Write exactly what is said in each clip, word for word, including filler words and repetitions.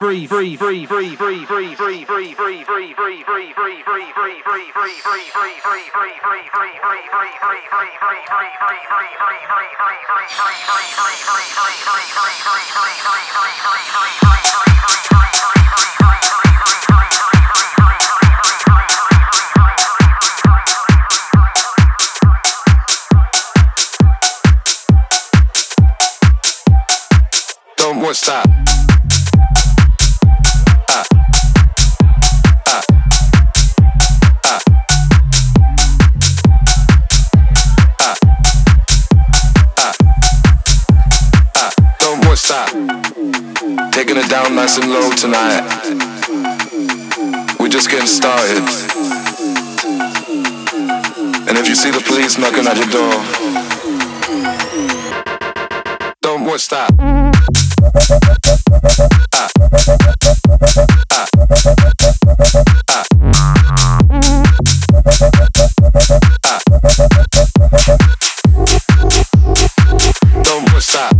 Breathe, breathe, breathe, breathe, breathe, breathe, breathe, breathe, breathe, breathe, breathe, breathe, breathe, breathe, breathe, Don't want stop. Stop. Taking it down nice and low tonight. We're just getting started. And if you see the police knocking at your door, don't want stop. Ah. Ah. Ah. Ah. Don't want stop.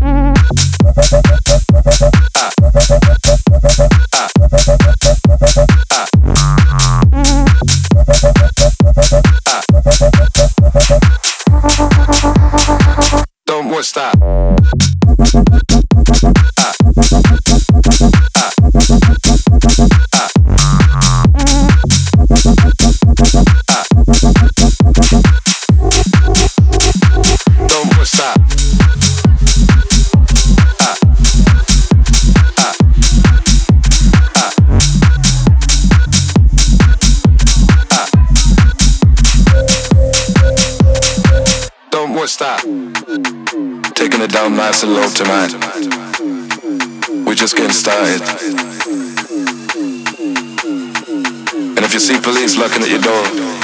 Ah. Ah. Ah. Ah. Don't want stop. Ah. Ah. Ah. Ah. Don't want stop. Stop. Taking it down nice and low tonight. We're just getting started. And if you see police knocking at your door,